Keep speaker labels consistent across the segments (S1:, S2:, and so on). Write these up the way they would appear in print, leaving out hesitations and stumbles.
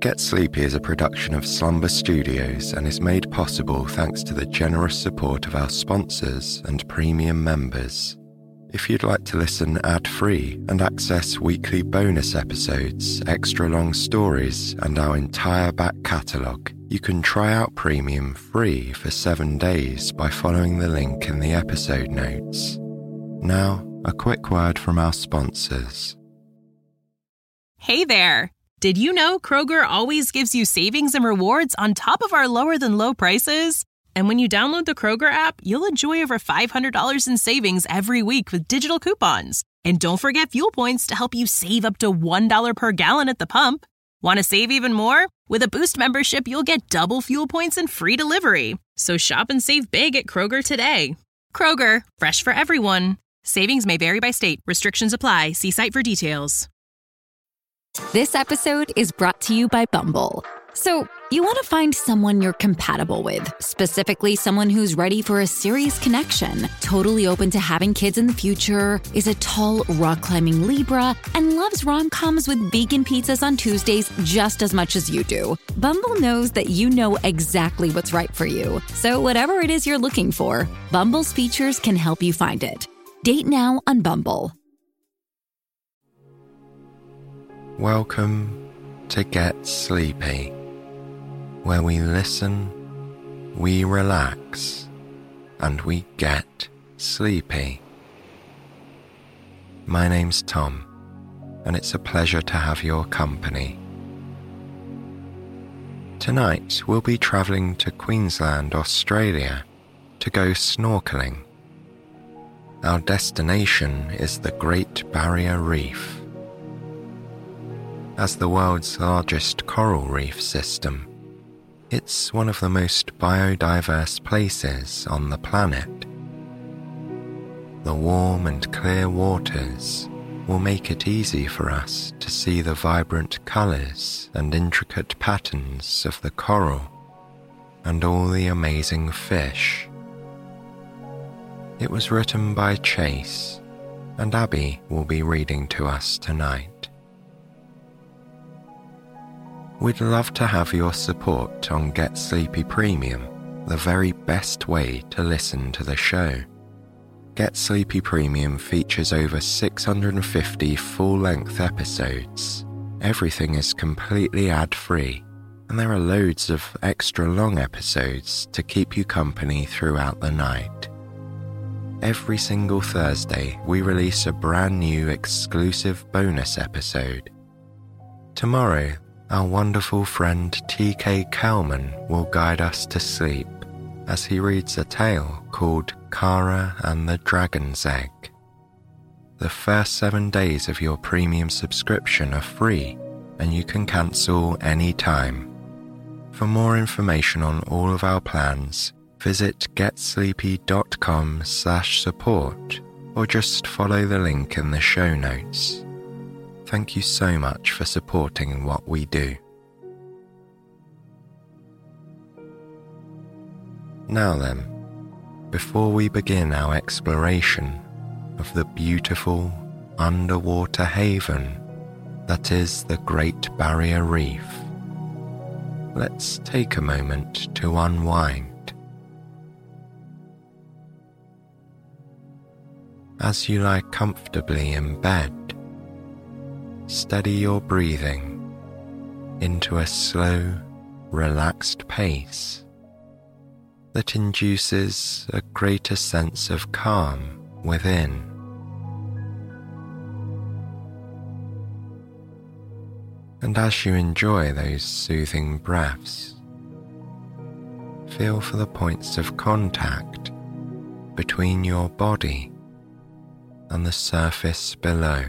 S1: Get Sleepy is a production of Slumber Studios and is made possible thanks to the generous support of our sponsors and premium members. If you'd like to listen ad-free and access weekly bonus episodes, extra long stories, and our entire back catalogue, you can try out Premium free for 7 days by following the link in the episode notes. Now, a quick word from our sponsors.
S2: Hey there! Did you know Kroger always gives you savings and rewards on top of our lower-than-low prices? And when you download the Kroger app, you'll enjoy over $500 in savings every week with digital coupons. And don't forget fuel points to help you save up to $1 per gallon at the pump. Want to save even more? With a Boost membership, you'll get double fuel points and free delivery. So shop and save big at Kroger today. Kroger, fresh for everyone. Savings may vary by state. Restrictions apply. See site for details.
S3: This episode is brought to you by Bumble. So, you want to find someone you're compatible with, specifically someone who's ready for a serious connection, totally open to having kids in the future, is a tall, rock-climbing Libra, and loves rom-coms with vegan pizzas on Tuesdays just as much as you do. Bumble knows that you know exactly what's right for you. So whatever it is you're looking for, Bumble's features can help you find it. Date now on Bumble.
S1: Welcome to Get Sleepy, where we listen, we relax, and we get sleepy. My name's Tom, and it's a pleasure to have your company. Tonight we'll be travelling to Queensland, Australia, to go snorkeling. Our destination is the Great Barrier Reef. As the world's largest coral reef system, it's one of the most biodiverse places on the planet. The warm and clear waters will make it easy for us to see the vibrant colours and intricate patterns of the coral and all the amazing fish. It was written by Chase, and Abby will be reading to us tonight. We'd love to have your support on Get Sleepy Premium, the very best way to listen to the show. Get Sleepy Premium features over 650 full-length episodes. Everything is completely ad-free, and there are loads of extra long episodes to keep you company throughout the night. Every single Thursday, we release a brand new exclusive bonus episode. Tomorrow, our wonderful friend TK Kalman will guide us to sleep as he reads a tale called Kara and the Dragon's Egg. The first 7 days of your premium subscription are free and you can cancel any time. For more information on all of our plans, visit getsleepy.com/support or just follow the link in the show notes. Thank you so much for supporting what we do. Now then, before we begin our exploration of the beautiful underwater haven that is the Great Barrier Reef, let's take a moment to unwind. As you lie comfortably in bed, steady your breathing into a slow, relaxed pace that induces a greater sense of calm within. And as you enjoy those soothing breaths, feel for the points of contact between your body and the surface below.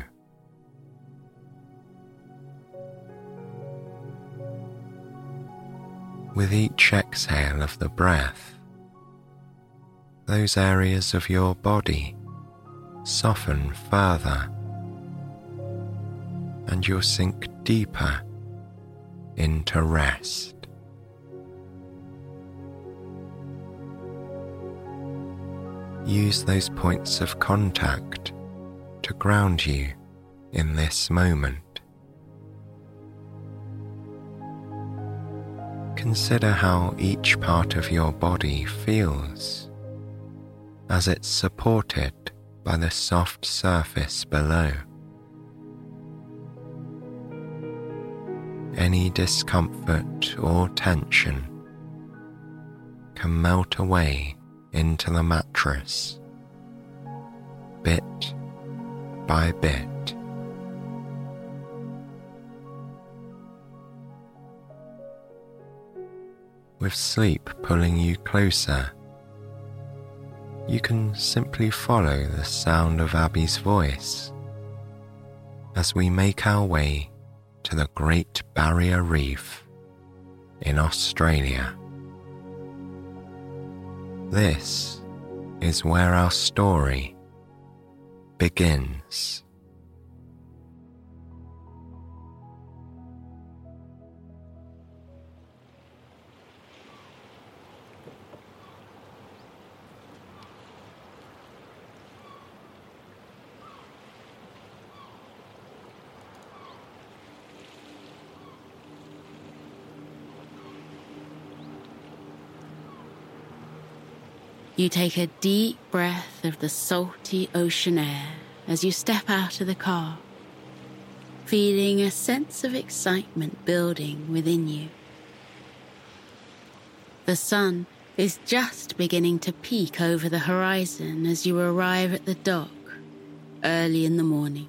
S1: With each exhale of the breath, those areas of your body soften further, and you'll sink deeper into rest. Use those points of contact to ground you in this moment. consider how each part of your body feels as it's supported by the soft surface below. Any discomfort or tension can melt away into the mattress, bit by bit. With sleep pulling you closer, you can simply follow the sound of Abby's voice as we make our way to the Great Barrier Reef in Australia. This is where our story begins.
S4: You take a deep breath of the salty ocean air as you step out of the car, feeling a sense of excitement building within you. The sun is just beginning to peek over the horizon as you arrive at the dock early in the morning.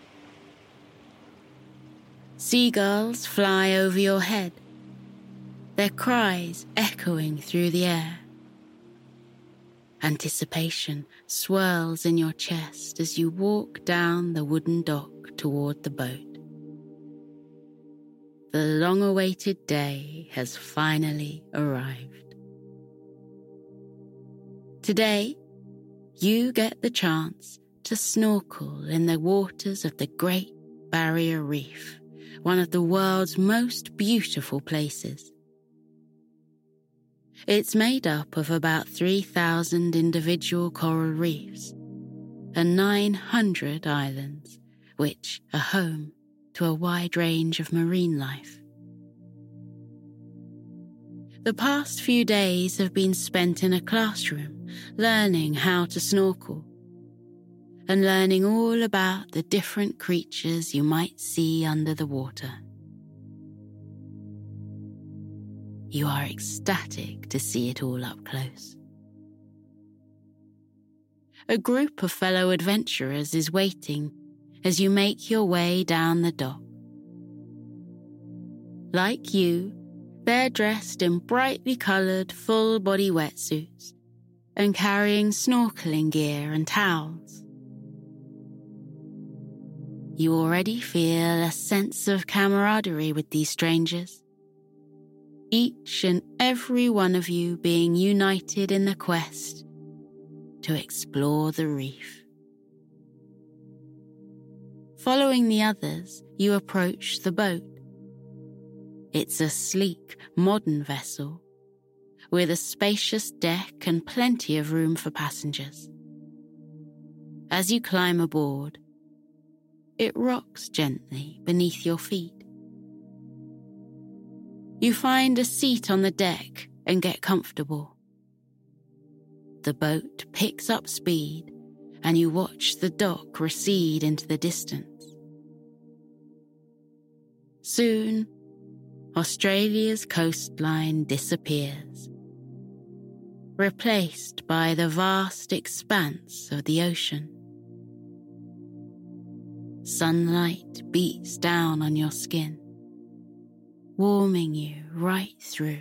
S4: Seagulls fly over your head, their cries echoing through the air. Anticipation swirls in your chest as you walk down the wooden dock toward the boat. The long-awaited day has finally arrived. Today, you get the chance to snorkel in the waters of the Great Barrier Reef, one of the world's most beautiful places. It's made up of about 3,000 individual coral reefs and 900 islands, which are home to a wide range of marine life. The past few days have been spent in a classroom learning how to snorkel and learning all about the different creatures you might see under the water. You are ecstatic to see it all up close. A group of fellow adventurers is waiting as you make your way down the dock. Like you, they're dressed in brightly coloured full-body wetsuits and carrying snorkeling gear and towels. You already feel a sense of camaraderie with these strangers, each and every one of you being united in the quest to explore the reef. Following the others, you approach the boat. It's a sleek, modern vessel with a spacious deck and plenty of room for passengers. As you climb aboard, it rocks gently beneath your feet. You find a seat on the deck and get comfortable. The boat picks up speed and you watch the dock recede into the distance. Soon, Australia's coastline disappears, replaced by the vast expanse of the ocean. Sunlight beats down on your skin, warming you right through.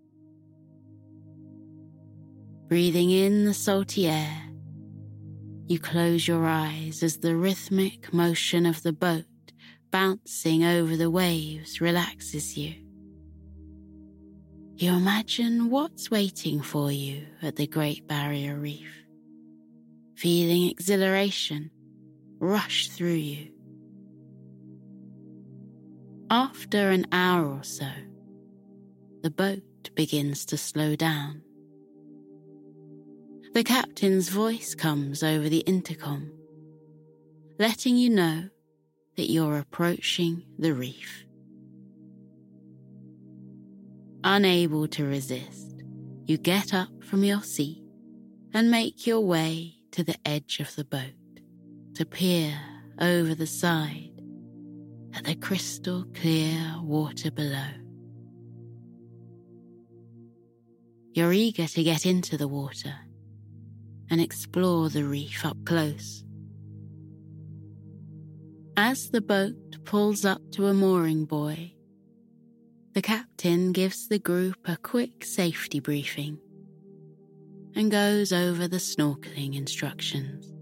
S4: Breathing in the salty air, you close your eyes as the rhythmic motion of the boat bouncing over the waves relaxes you. You imagine what's waiting for you at the Great Barrier Reef, feeling exhilaration rush through you. After an hour or so, the boat begins to slow down. The captain's voice comes over the intercom, letting you know that you're approaching the reef. Unable to resist, you get up from your seat and make your way to the edge of the boat to peer over the side at the crystal clear water below. You're eager to get into the water and explore the reef up close. As the boat pulls up to a mooring buoy, the captain gives the group a quick safety briefing and goes over the snorkeling instructions.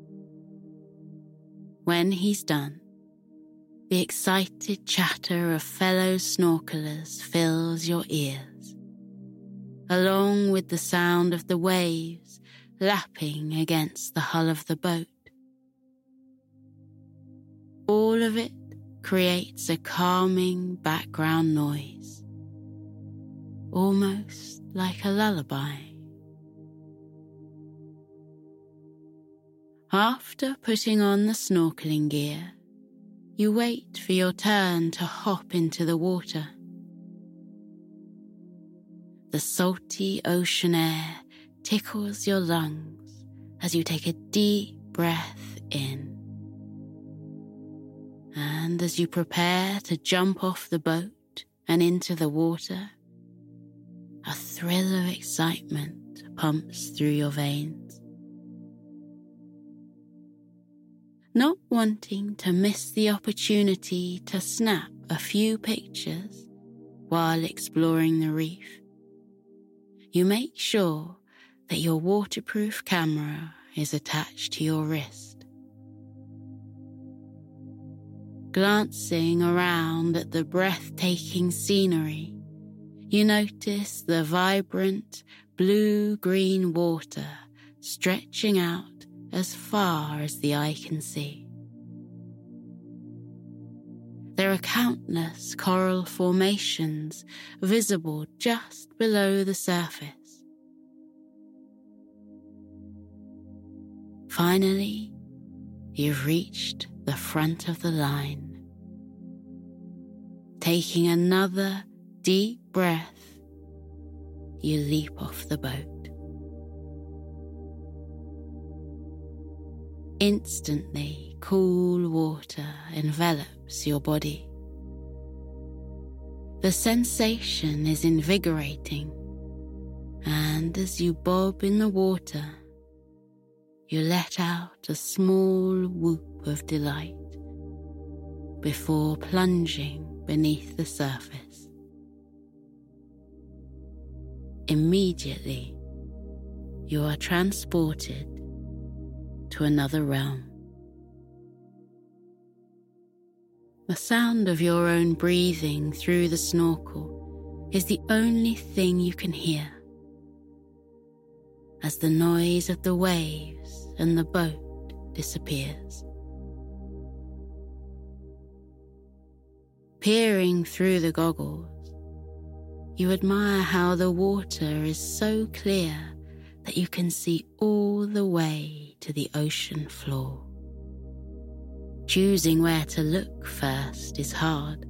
S4: When he's done, the excited chatter of fellow snorkelers fills your ears, along with the sound of the waves lapping against the hull of the boat. All of it creates a calming background noise, almost like a lullaby. After putting on the snorkeling gear, you wait for your turn to hop into the water. The salty ocean air tickles your lungs as you take a deep breath in. And as you prepare to jump off the boat and into the water, a thrill of excitement pumps through your veins. Not wanting to miss the opportunity to snap a few pictures while exploring the reef, you make sure that your waterproof camera is attached to your wrist. Glancing around at the breathtaking scenery, you notice the vibrant blue-green water stretching out as far as the eye can see. There are countless coral formations visible just below the surface. Finally, you've reached the front of the line. Taking another deep breath, you leap off the boat. Instantly, cool water envelops your body. The sensation is invigorating, and as you bob in the water, you let out a small whoop of delight before plunging beneath the surface. Immediately, you are transported to another realm. The sound of your own breathing through the snorkel is the only thing you can hear, as the noise of the waves and the boat disappears. Peering through the goggles, you admire how the water is so clear that you can see all the way to the ocean floor. Choosing where to look first is hard.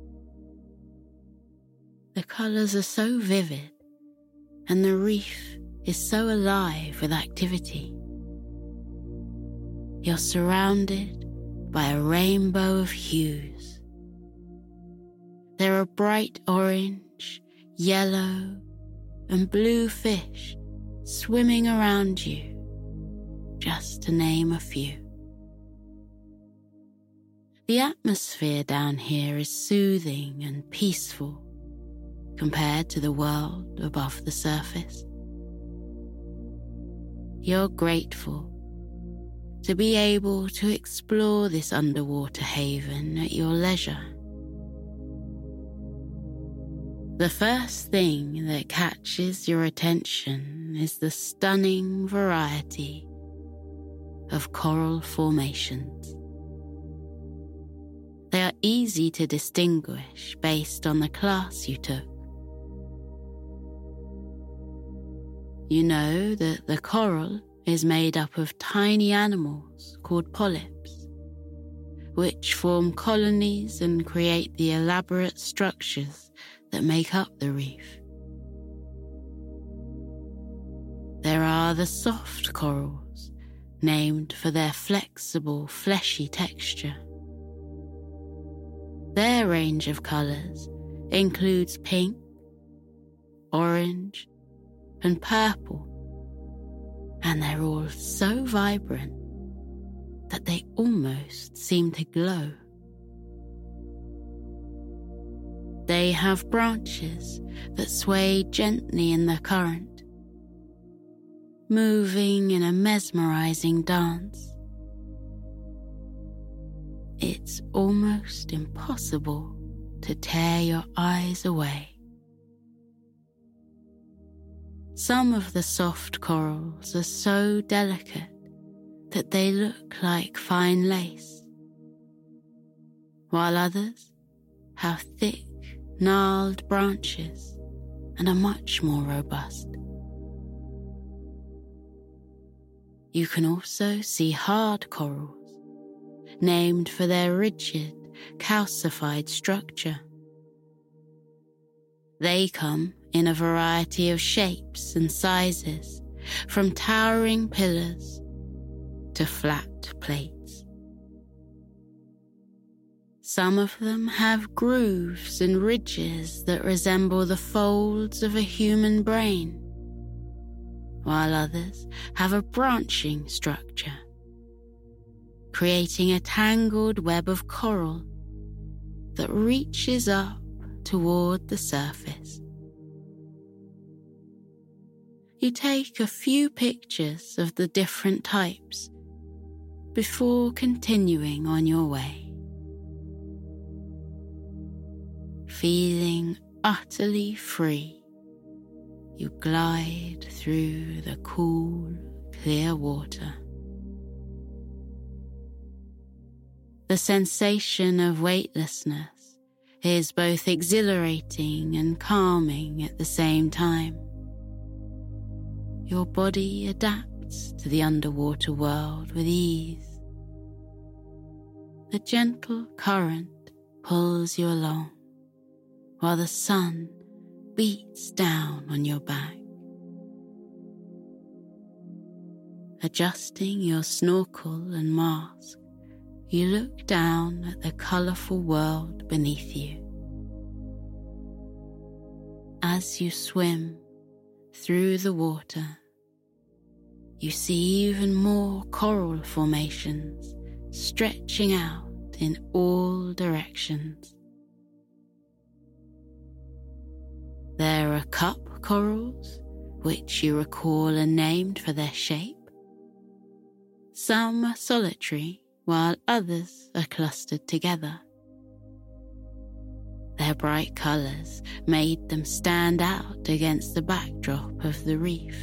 S4: The colours are so vivid, and the reef is so alive with activity. You're surrounded by a rainbow of hues. There are bright orange, yellow, and blue fish swimming around you, just to name a few. The atmosphere down here is soothing and peaceful compared to the world above the surface. You're grateful to be able to explore this underwater haven at your leisure. The first thing that catches your attention is the stunning variety of coral formations. They are easy to distinguish based on the class you took. You know that the coral is made up of tiny animals called polyps, which form colonies and create the elaborate structures that make up the reef. There are the soft corals, named for their flexible, fleshy texture. Their range of colours includes pink, orange, and purple, and they're all so vibrant that they almost seem to glow. They have branches that sway gently in the current, moving in a mesmerizing dance. It's almost impossible to tear your eyes away. Some of the soft corals are so delicate that they look like fine lace, while others have thick, gnarled branches and are much more robust. You can also see hard corals, named for their rigid, calcified structure. They come in a variety of shapes and sizes, from towering pillars to flat plates. Some of them have grooves and ridges that resemble the folds of a human brain, while others have a branching structure, creating a tangled web of coral that reaches up toward the surface. You take a few pictures of the different types before continuing on your way. Feeling utterly free, you glide through the cool, clear water. The sensation of weightlessness is both exhilarating and calming at the same time. Your body adapts to the underwater world with ease. The gentle current pulls you along, while the sun beats down on your back. Adjusting your snorkel and mask, you look down at the colourful world beneath you. As you swim through the water, you see even more coral formations stretching out in all directions. There are cup corals, which you recall are named for their shape. Some are solitary, while others are clustered together. Their bright colours made them stand out against the backdrop of the reef.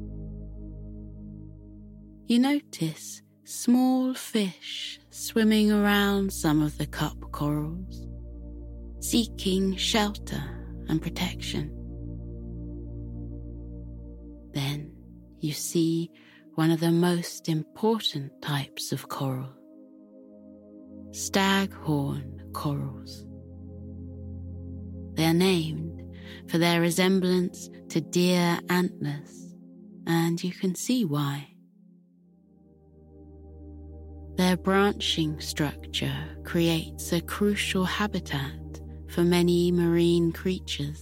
S4: You notice small fish swimming around some of the cup corals, seeking shelter and protection. Then you see one of the most important types of coral, staghorn corals. They are named for their resemblance to deer antlers, and you can see why. Their branching structure creates a crucial habitat for many marine creatures.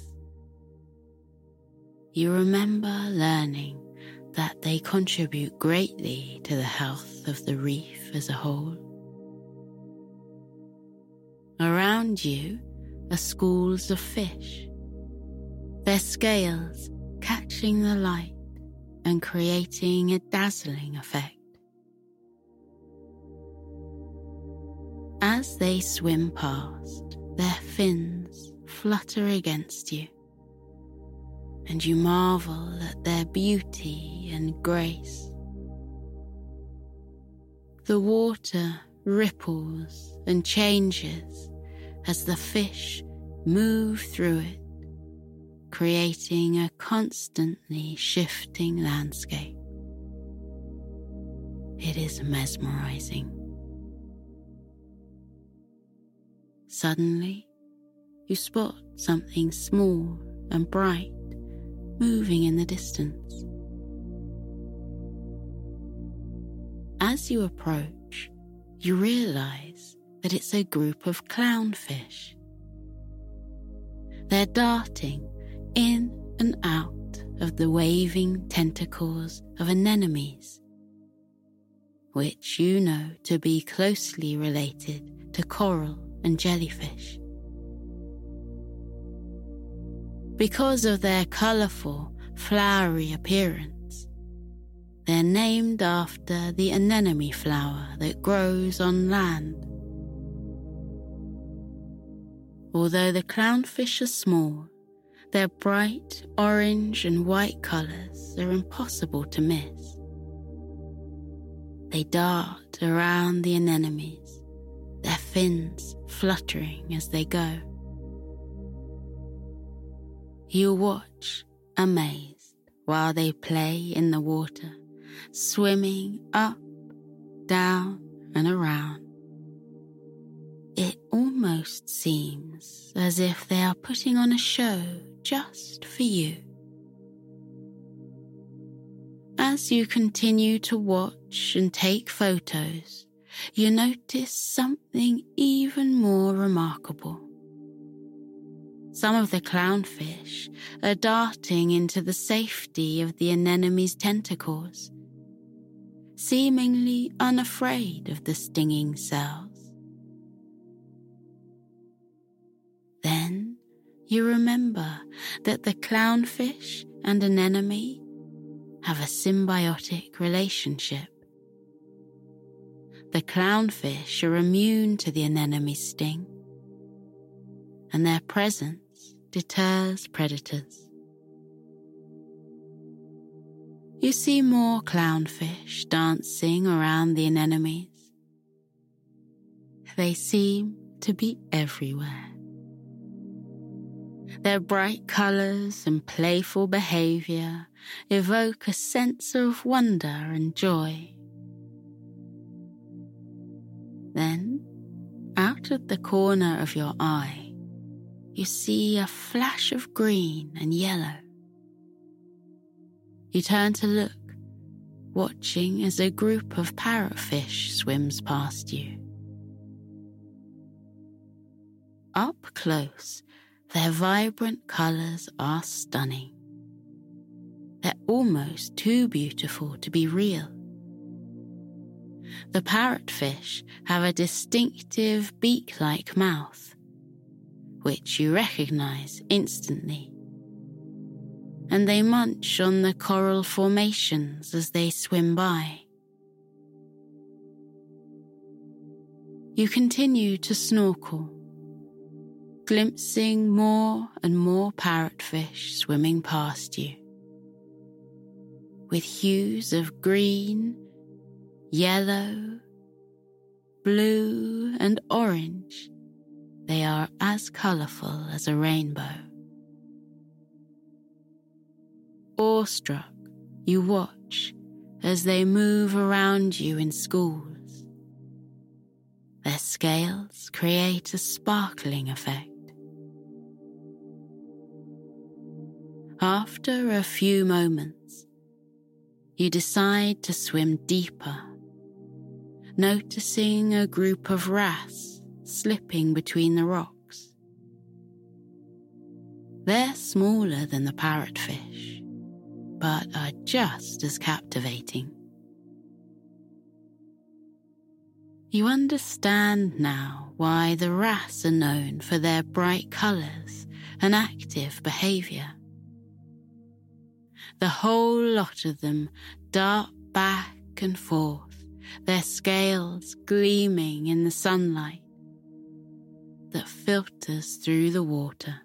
S4: You remember learning that they contribute greatly to the health of the reef as a whole. Around you are schools of fish, their scales catching the light and creating a dazzling effect. As they swim past, their fins flutter against you, and you marvel at their beauty and grace. The water ripples and changes as the fish move through it, creating a constantly shifting landscape. It is mesmerizing. Suddenly, you spot something small and bright moving in the distance. As you approach, you realize that it's a group of clownfish. They're darting in and out of the waving tentacles of anemones, which you know to be closely related to coral and jellyfish. Because of their colourful, flowery appearance, they're named after the anemone flower that grows on land. Although the clownfish are small, their bright orange and white colours are impossible to miss. They dart around the anemones, their fins fluttering as they go. You watch, amazed, while they play in the water, swimming up, down, and around. It almost seems as if they are putting on a show just for you. As you continue to watch and take photos, you notice something even more remarkable. Some of the clownfish are darting into the safety of the anemone's tentacles, seemingly unafraid of the stinging cells. Then you remember that the clownfish and anemone have a symbiotic relationship. The clownfish are immune to the anemone's sting, and their presence deters predators. You see more clownfish dancing around the anemones. They seem to be everywhere. Their bright colours and playful behaviour evoke a sense of wonder and joy. Then, out of the corner of your eye, you see a flash of green and yellow. You turn to look, watching as a group of parrotfish swims past you. Up close, their vibrant colours are stunning. They're almost too beautiful to be real. The parrotfish have a distinctive beak-like mouth, which you recognise instantly, and they munch on the coral formations as they swim by. You continue to snorkel, glimpsing more and more parrotfish swimming past you. With hues of green, yellow, blue, and orange, they are as colourful as a rainbow. Awestruck, you watch as they move around you in schools. Their scales create a sparkling effect. After a few moments, you decide to swim deeper, noticing a group of wrasse slipping between the rocks. They're smaller than the parrotfish, but are just as captivating. You understand now why the wrasse are known for their bright colours and active behaviour. The whole lot of them dart back and forth, their scales gleaming in the sunlight that filters through the water.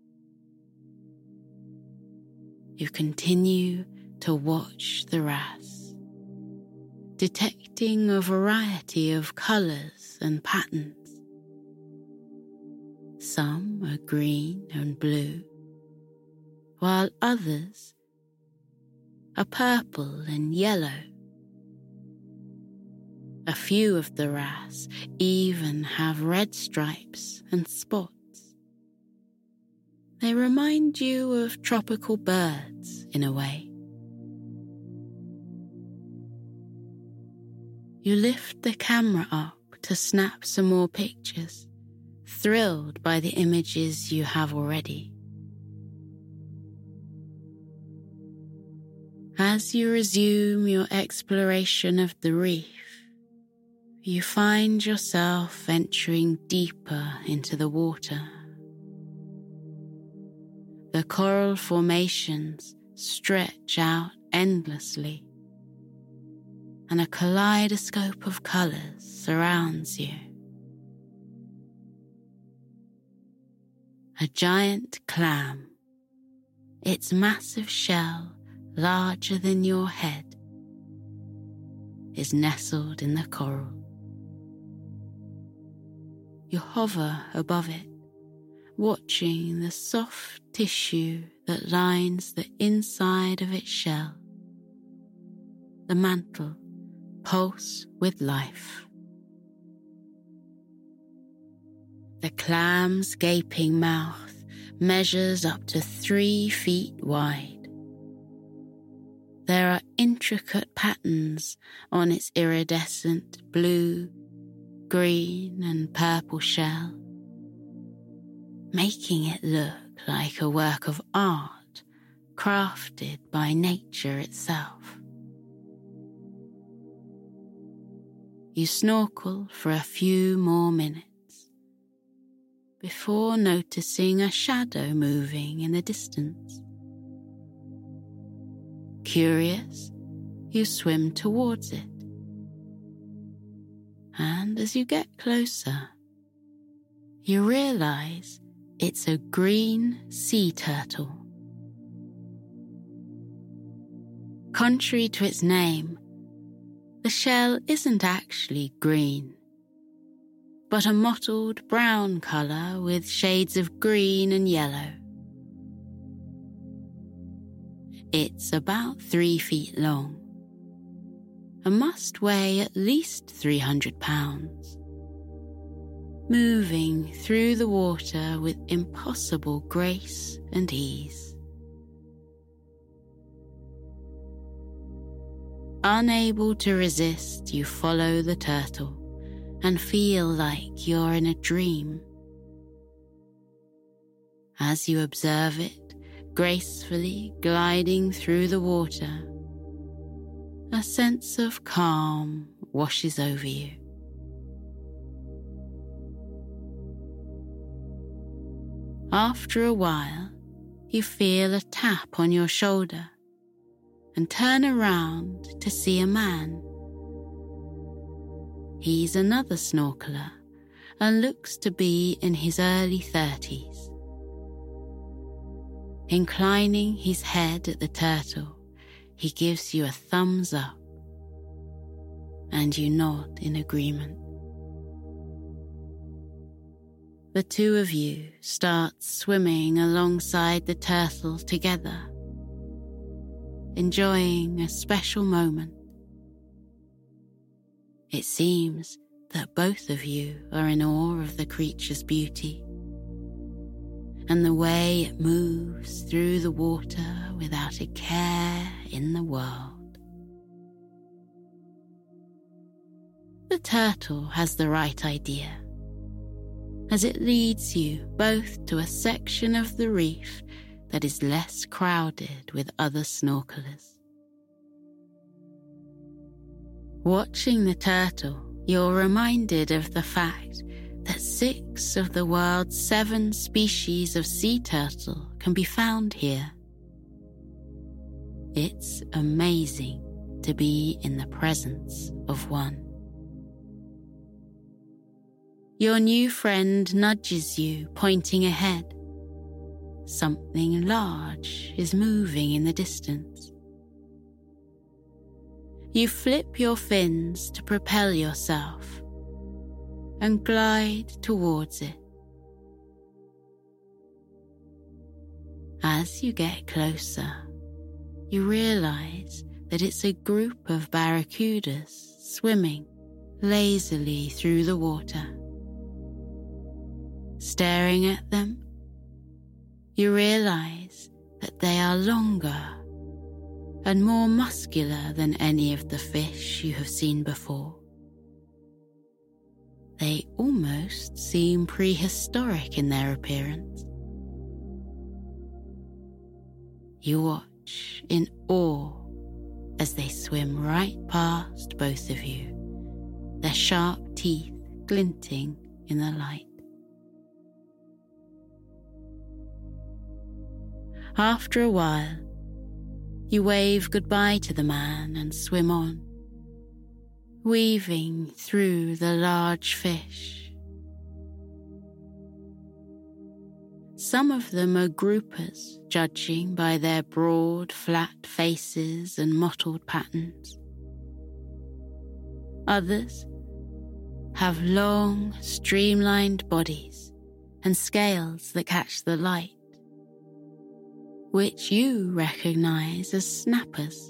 S4: You continue to watch the wrasse, detecting a variety of colours and patterns. Some are green and blue, while others are purple and yellow. A few of the wrasse even have red stripes and spots. They remind you of tropical birds in a way. You lift the camera up to snap some more pictures, thrilled by the images you have already. As you resume your exploration of the reef, you find yourself venturing deeper into the water. The coral formations stretch out endlessly, and a kaleidoscope of colours surrounds you. A giant clam, its massive shell larger than your head, is nestled in the coral. You hover above it, watching the soft tissue that lines the inside of its shell. The mantle pulse with life. The clam's gaping mouth measures up to 3 feet wide. There are intricate patterns on its iridescent blue, green, and purple shell, making it look like a work of art crafted by nature itself. You snorkel for a few more minutes before noticing a shadow moving in the distance. Curious, you swim towards it. And as you get closer, you realize it's a green sea turtle. Contrary to its name, the shell isn't actually green, but a mottled brown colour with shades of green and yellow. It's about 3 feet long and must weigh at least 300 pounds, moving through the water with impossible grace and ease. Unable to resist, you follow the turtle and feel like you're in a dream. As you observe it, gracefully gliding through the water, a sense of calm washes over you. After a while, you feel a tap on your shoulder and turn around to see a man. He's another snorkeler and looks to be in his early 30s. Inclining his head at the turtle, he gives you a thumbs up, and you nod in agreement. The two of you start swimming alongside the turtle together, enjoying a special moment. It seems that both of you are in awe of the creature's beauty, and the way it moves through the water without a care in the world. The turtle has the right idea, as it leads you both to a section of the reef that is less crowded with other snorkelers. Watching the turtle, you're reminded of the fact that 6 of the world's 7 species of sea turtle can be found here. It's amazing to be in the presence of one. Your new friend nudges you, pointing ahead. Something large is moving in the distance. You flip your fins to propel yourself and glide towards it. As you get closer, you realize that it's a group of barracudas swimming lazily through the water. Staring at them, you realize that they are longer and more muscular than any of the fish you have seen before. They almost seem prehistoric in their appearance. You watch in awe as they swim right past both of you, their sharp teeth glinting in the light. After a while, you wave goodbye to the man and swim on, weaving through the large fish. Some of them are groupers, judging by their broad, flat faces and mottled patterns. Others have long, streamlined bodies and scales that catch the light, which you recognize as snappers.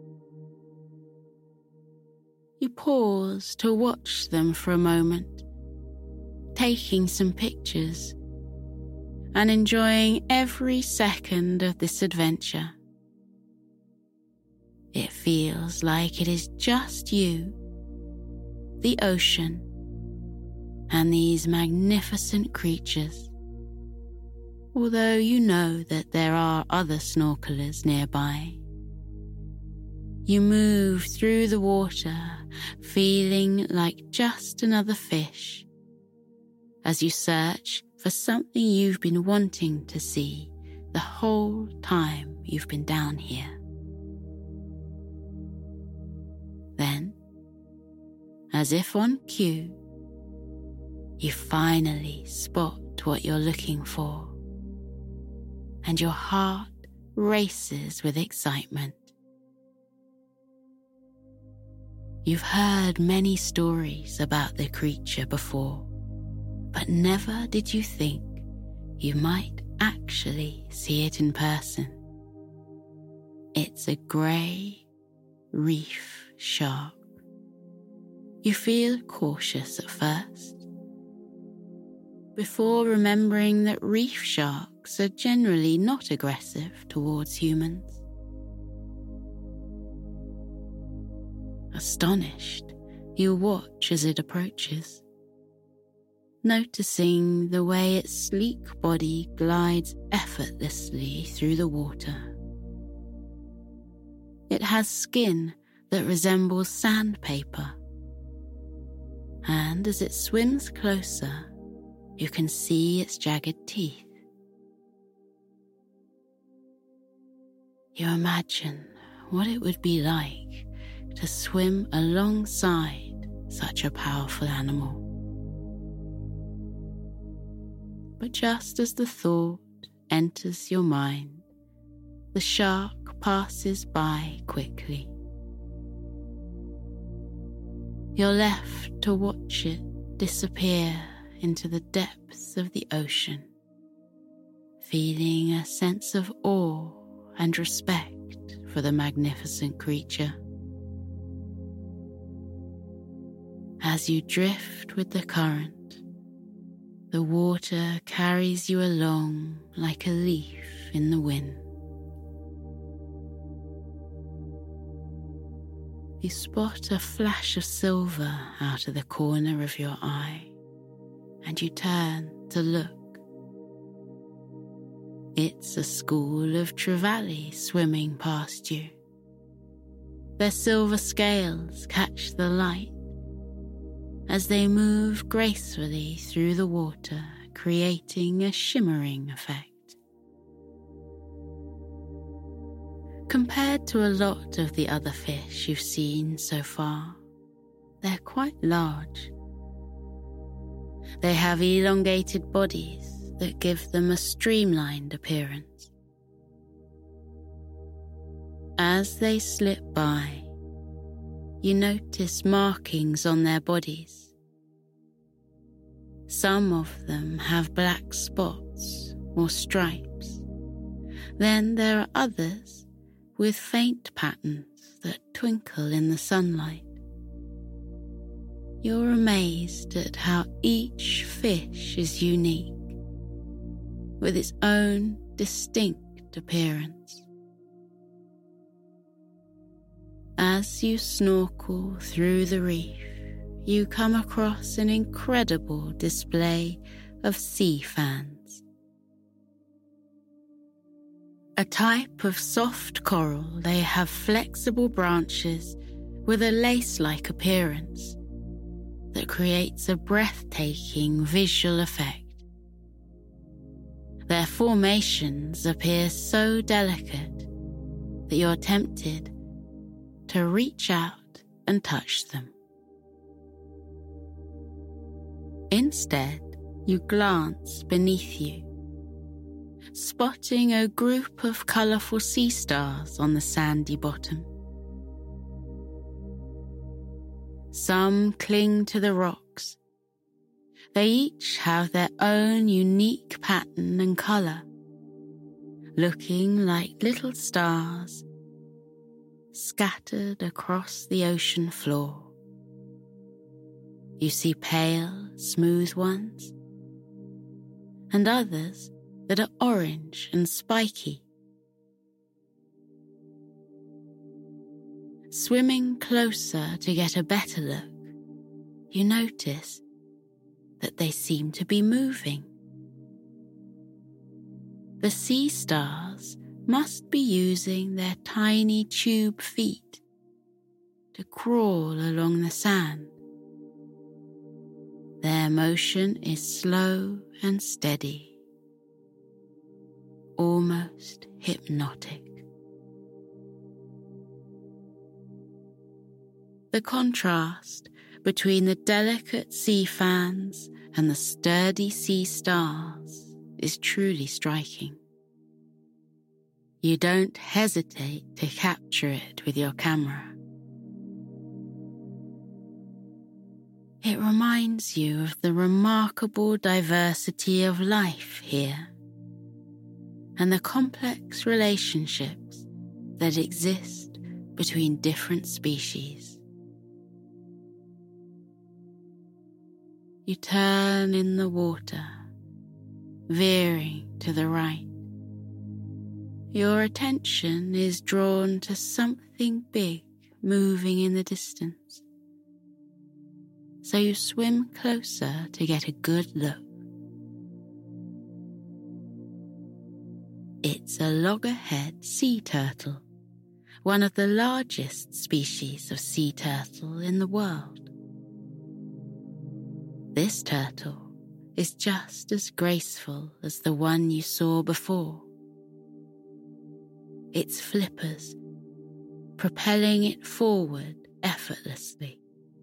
S4: You pause to watch them for a moment, taking some pictures and enjoying every second of this adventure. It feels like it is just you, the ocean, and these magnificent creatures, although you know that there are other snorkelers nearby. You move through the water, feeling like just another fish, as you search for something you've been wanting to see the whole time you've been down here. Then, as if on cue, you finally spot what you're looking for, and your heart races with excitement. You've heard many stories about the creature before, but never did you think you might actually see it in person. It's a grey reef shark. You feel cautious at first, before remembering that reef sharks are generally not aggressive towards humans. Astonished, you watch as it approaches, noticing the way its sleek body glides effortlessly through the water. It has skin that resembles sandpaper, and as it swims closer, you can see its jagged teeth. You imagine what it would be like to swim alongside such a powerful animal. But just as the thought enters your mind, the shark passes by quickly. You're left to watch it disappear into the depths of the ocean, feeling a sense of awe and respect for the magnificent creature. As you drift with the current, the water carries you along like a leaf in the wind. You spot a flash of silver out of the corner of your eye, and you turn to look. It's a school of trevally swimming past you. Their silver scales catch the light as they move gracefully through the water, creating a shimmering effect. Compared to a lot of the other fish you've seen so far, they're quite large. They have elongated bodies that give them a streamlined appearance. As they slip by, you notice markings on their bodies. Some of them have black spots or stripes. Then there are others with faint patterns that twinkle in the sunlight. You're amazed at how each fish is unique, with its own distinct appearance. As you snorkel through the reef, you come across an incredible display of sea fans. A type of soft coral, they have flexible branches with a lace-like appearance that creates a breathtaking visual effect. Their formations appear so delicate that you're tempted to reach out and touch them. Instead, you glance beneath you, spotting a group of colourful sea stars on the sandy bottom. Some cling to the rocks. They each have their own unique pattern and colour, looking like little stars scattered across the ocean floor. You see pale, smooth ones, and others that are orange and spiky. Swimming closer to get a better look, you notice that they seem to be moving. The sea stars must be using their tiny tube feet to crawl along the sand. Their motion is slow and steady, almost hypnotic. The contrast between the delicate sea fans and the sturdy sea stars is truly striking. You don't hesitate to capture it with your camera. It reminds you of the remarkable diversity of life here and the complex relationships that exist between different species. You turn in the water, veering to the right. Your attention is drawn to something big moving in the distance. So you swim closer to get a good look. It's a loggerhead sea turtle, one of the largest species of sea turtle in the world. This turtle is just as graceful as the one you saw before. Its flippers propelling it forward effortlessly.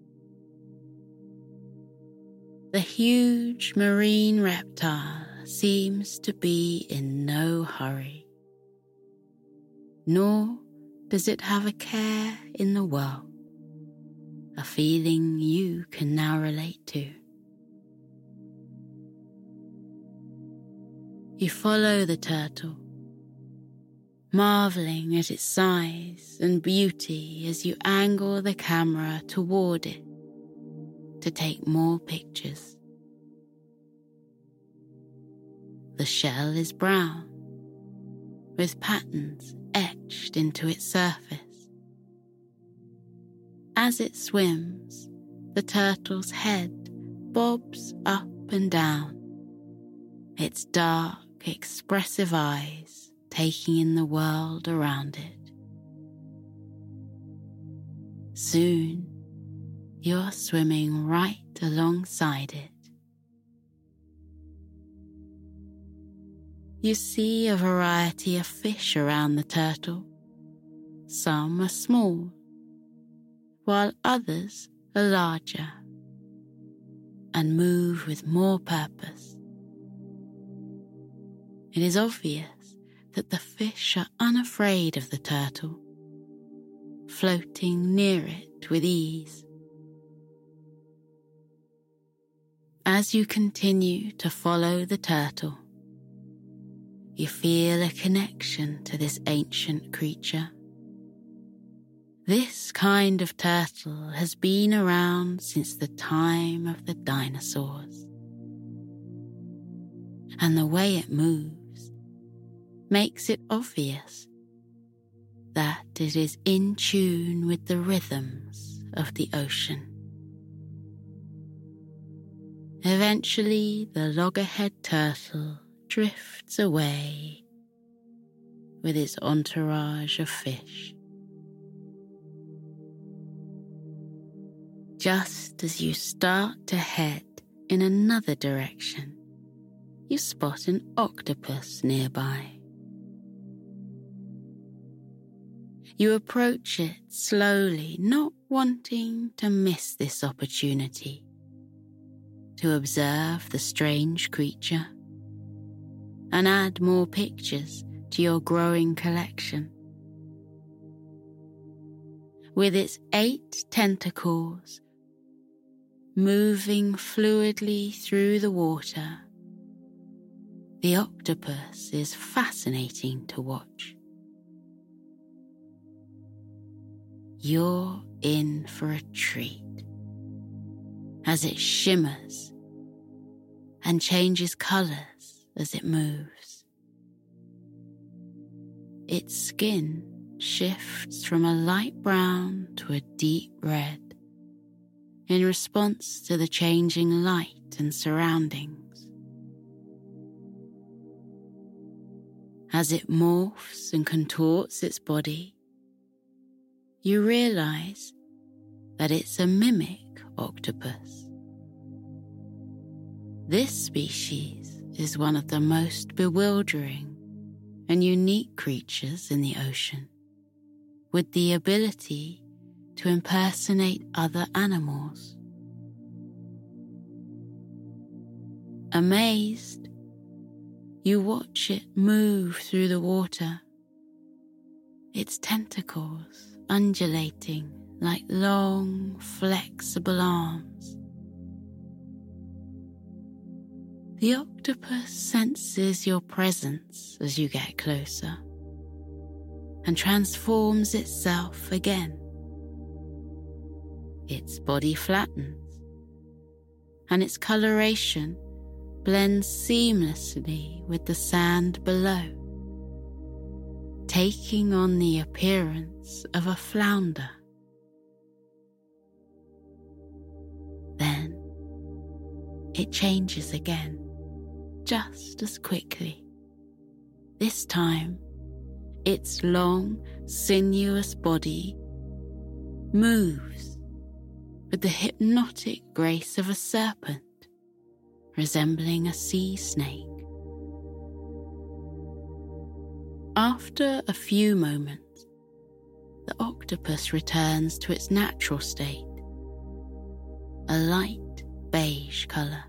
S4: The huge marine reptile seems to be in no hurry, nor does it have a care in the world, a feeling you can now relate to. You follow the turtle, marveling at its size and beauty as you angle the camera toward it to take more pictures. The shell is brown, with patterns etched into its surface. As it swims, the turtle's head bobs up and down, its dark, expressive eyes taking in the world around it. Soon, you're swimming right alongside it. You see a variety of fish around the turtle. Some are small, while others are larger and move with more purpose. It is obvious that the fish are unafraid of the turtle, floating near it with ease. As you continue to follow the turtle, you feel a connection to this ancient creature. This kind of turtle has been around since the time of the dinosaurs. And the way it moves makes it obvious that it is in tune with the rhythms of the ocean. Eventually, the loggerhead turtle drifts away with its entourage of fish. Just as you start to head in another direction, you spot an octopus nearby. You approach it slowly, not wanting to miss this opportunity to observe the strange creature and add more pictures to your growing collection. With its 8 tentacles moving fluidly through the water, the octopus is fascinating to watch. You're in for a treat as it shimmers and changes colours as it moves. Its skin shifts from a light brown to a deep red in response to the changing light and surroundings. As it morphs and contorts its body, you realise that it's a mimic octopus. This species is one of the most bewildering and unique creatures in the ocean, with the ability to impersonate other animals. Amazed, you watch it move through the water, its tentacles undulating like long, flexible arms. The octopus senses your presence as you get closer and transforms itself again. Its body flattens, and its coloration blends seamlessly with the sand below, taking on the appearance of a flounder. Then it changes again, just as quickly. This time, its long, sinuous body moves with the hypnotic grace of a serpent, resembling a sea snake. After a few moments, the octopus returns to its natural state, a light beige colour.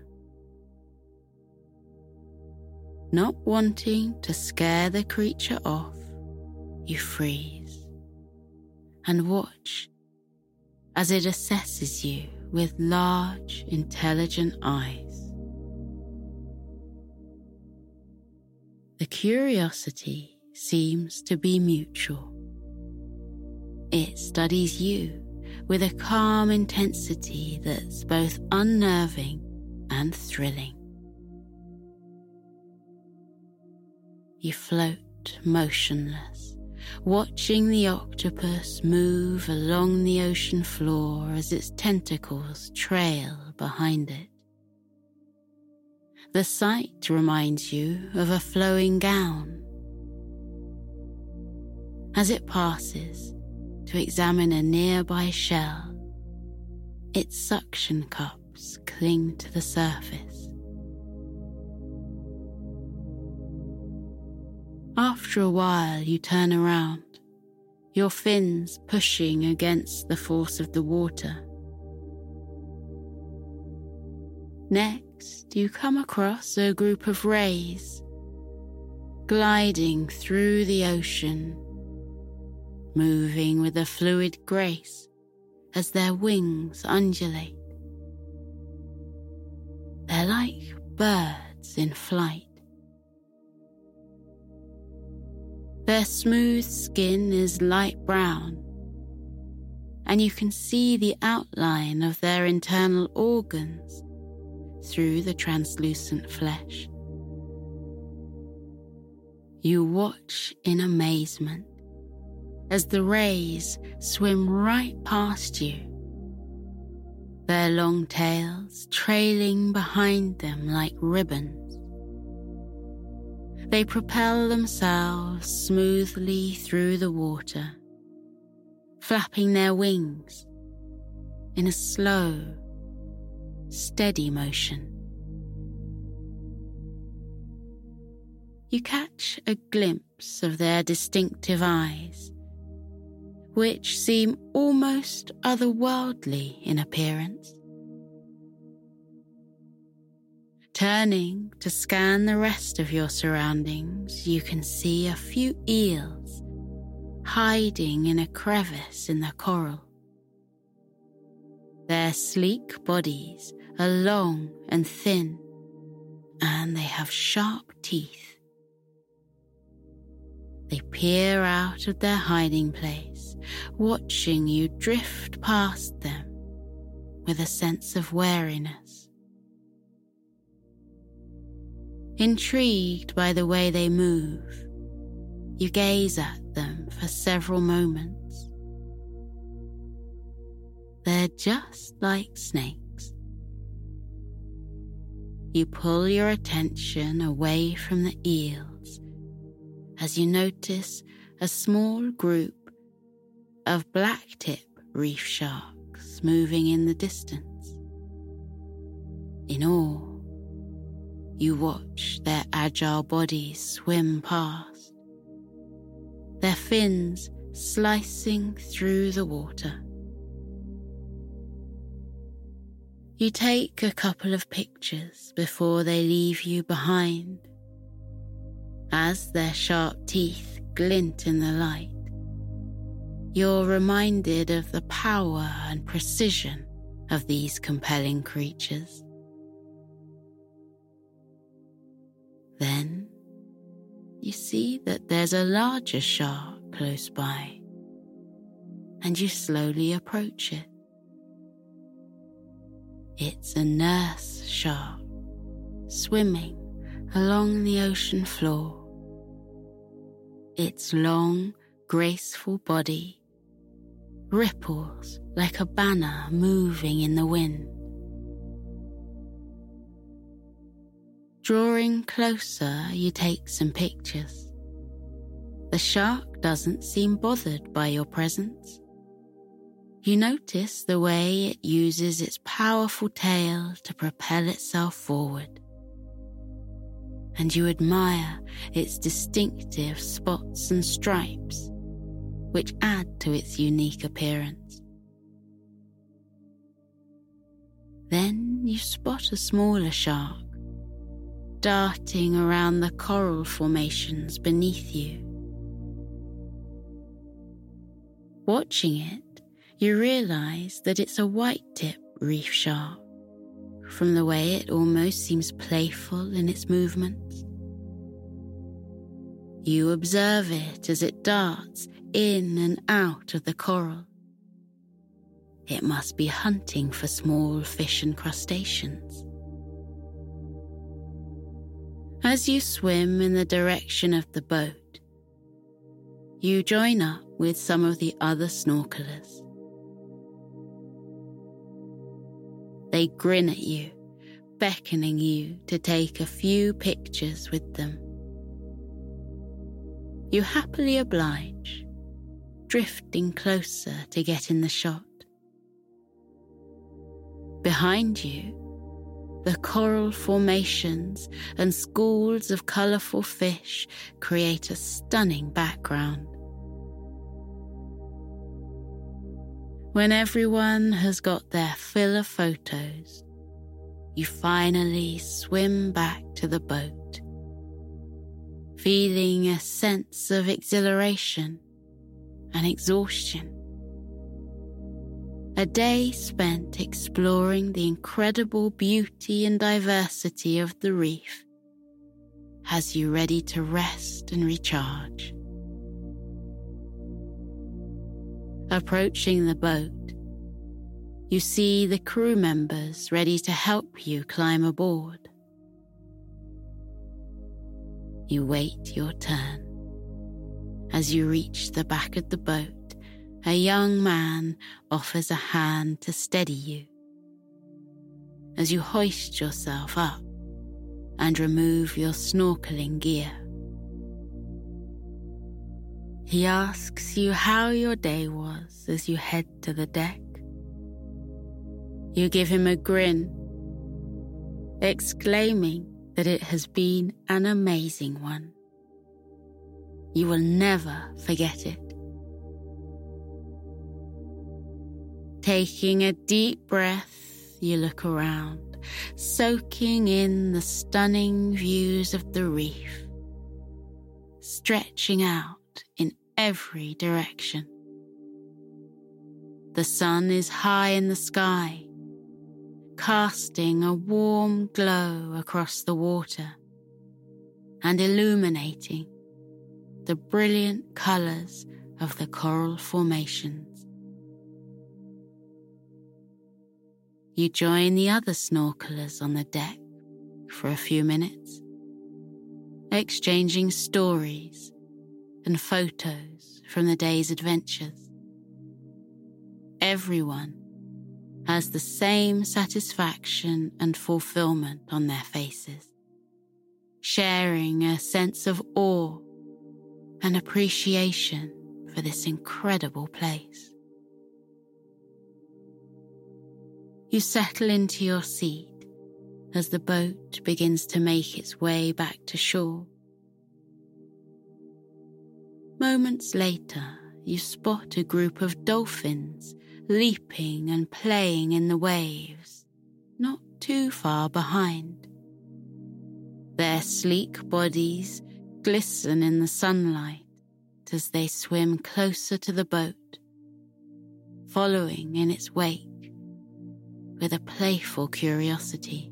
S4: Not wanting to scare the creature off, you freeze and watch as it assesses you with large, intelligent eyes. The curiosity seems to be mutual. It studies you with a calm intensity that's both unnerving and thrilling. You float motionless, watching the octopus move along the ocean floor as its tentacles trail behind it. The sight reminds you of a flowing gown. As it passes to examine a nearby shell, its suction cups cling to the surface. After a while, you turn around, your fins pushing against the force of the water. Next, you come across a group of rays, gliding through the ocean, moving with a fluid grace as their wings undulate. They're like birds in flight. Their smooth skin is light brown, and you can see the outline of their internal organs through the translucent flesh. You watch in amazement as the rays swim right past you, their long tails trailing behind them like ribbons. They propel themselves smoothly through the water, flapping their wings in a slow, steady motion. You catch a glimpse of their distinctive eyes, which seem almost otherworldly in appearance. Turning to scan the rest of your surroundings, you can see a few eels hiding in a crevice in the coral. Their sleek bodies are long and thin, and they have sharp teeth. They peer out of their hiding place, watching you drift past them with a sense of wariness. Intrigued by the way they move, you gaze at them for several moments. They're just like snakes. You pull your attention away from the eels as you notice a small group of blacktip reef sharks moving in the distance. In awe, you watch their agile bodies swim past, their fins slicing through the water. You take a couple of pictures before they leave you behind. As their sharp teeth glint in the light, you're reminded of the power and precision of these compelling creatures. Then you see that there's a larger shark close by, and you slowly approach it. It's a nurse shark swimming along the ocean floor. Its long, graceful body ripples like a banner moving in the wind. Drawing closer, you take some pictures. The shark doesn't seem bothered by your presence. You notice the way it uses its powerful tail to propel itself forward. And you admire its distinctive spots and stripes, which add to its unique appearance. Then you spot a smaller shark, darting around the coral formations beneath you. Watching it, you realize that it's a white-tip reef shark, from the way it almost seems playful in its movements. You observe it as it darts in and out of the coral. It must be hunting for small fish and crustaceans. As you swim in the direction of the boat, you join up with some of the other snorkelers. They grin at you, beckoning you to take a few pictures with them. You happily oblige, drifting closer to get in the shot. Behind you, the coral formations and schools of colourful fish create a stunning background. When everyone has got their fill of photos, you finally swim back to the boat, feeling a sense of exhilaration and exhaustion. A day spent exploring the incredible beauty and diversity of the reef has you ready to rest and recharge. Approaching the boat, you see the crew members ready to help you climb aboard. You wait your turn. As you reach the back of the boat, a young man offers a hand to steady you. As you hoist yourself up and remove your snorkeling gear, he asks you how your day was as you head to the deck. You give him a grin, exclaiming that it has been an amazing one. You will never forget it. Taking a deep breath, you look around, soaking in the stunning views of the reef, stretching out in every direction. The sun is high in the sky, casting a warm glow across the water and illuminating the brilliant colours of the coral formations. You join the other snorkelers on the deck for a few minutes, exchanging stories and photos from the day's adventures. Everyone has the same satisfaction and fulfillment on their faces, sharing a sense of awe and appreciation for this incredible place. You settle into your seat as the boat begins to make its way back to shore. Moments later, you spot a group of dolphins leaping and playing in the waves, not too far behind. Their sleek bodies glisten in the sunlight as they swim closer to the boat, following in its wake with a playful curiosity.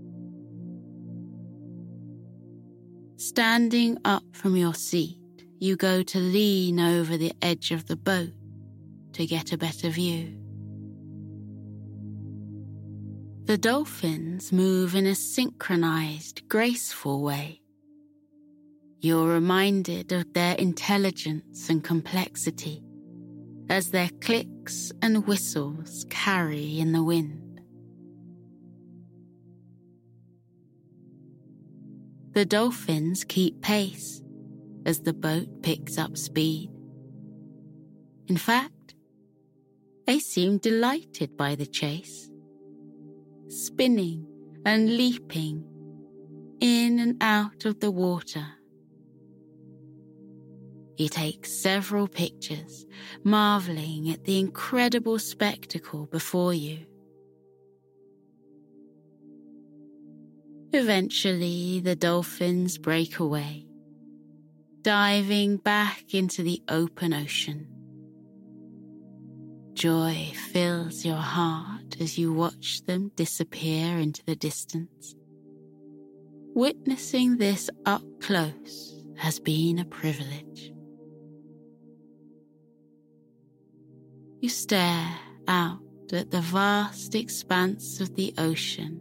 S4: Standing up from your seat, you go to lean over the edge of the boat to get a better view. The dolphins move in a synchronized, graceful way. You're reminded of their intelligence and complexity as their clicks and whistles carry in the wind. The dolphins keep pace as the boat picks up speed. In fact, they seem delighted by the chase, spinning and leaping in and out of the water. You take several pictures, marveling at the incredible spectacle before you. Eventually, the dolphins break away, diving back into the open ocean. Joy fills your heart as you watch them disappear into the distance. Witnessing this up close has been a privilege. You stare out at the vast expanse of the ocean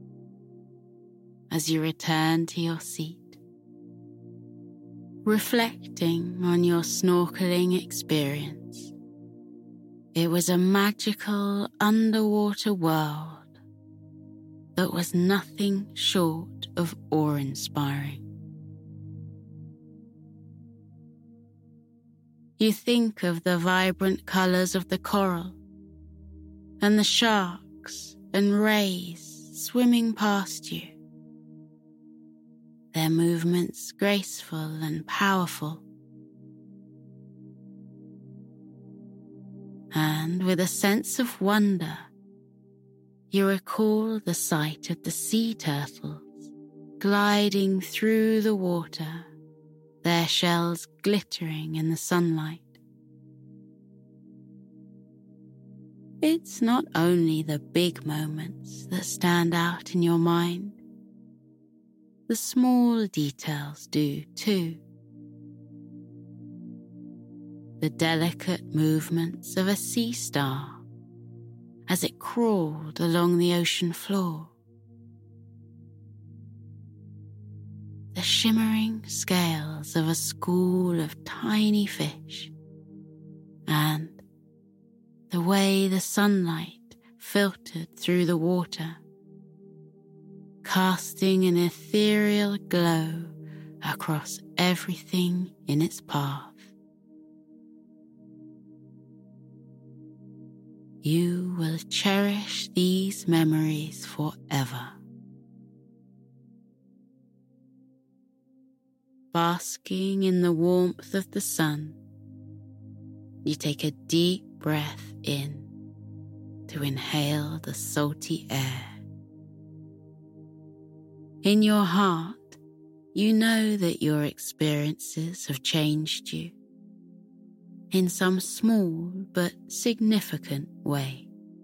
S4: as you return to your seat, reflecting on your snorkeling experience. It was a magical underwater world that was nothing short of awe-inspiring. You think of the vibrant colours of the coral and the sharks and rays swimming past you, their movements graceful and powerful. And with a sense of wonder, you recall the sight of the sea turtles gliding through the water, their shells glittering in the sunlight. It's not only the big moments that stand out in your mind. The small details do too. The delicate movements of a sea star as it crawled along the ocean floor. The shimmering scales of a school of tiny fish, and the way the sunlight filtered through the water, casting an ethereal glow across everything in its path. You will cherish these memories forever. Basking in the warmth of the sun, you take a deep breath in to inhale the salty air. In your heart, you know that your experiences have changed you in some small but significant way.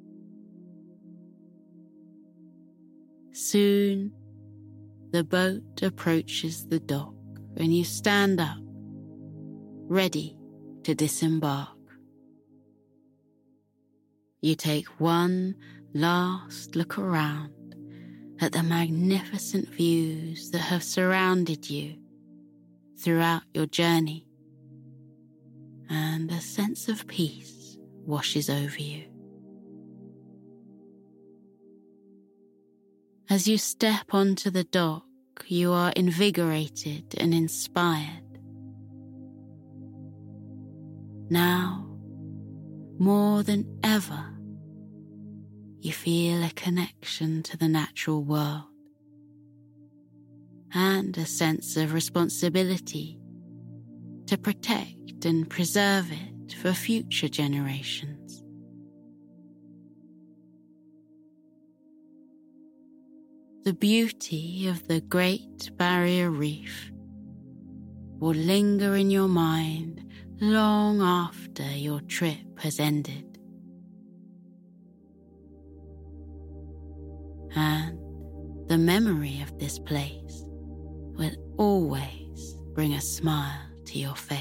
S4: Soon, the boat approaches the dock and you stand up, ready to disembark. You take one last look around at the magnificent views that have surrounded you throughout your journey, and a sense of peace washes over you. As you step onto the dock, you are invigorated and inspired. Now, more than ever, you feel a connection to the natural world and a sense of responsibility to protect and preserve it for future generations. The beauty of the Great Barrier Reef will linger in your mind long after your trip has ended. And the memory of this place will always bring a smile to your face.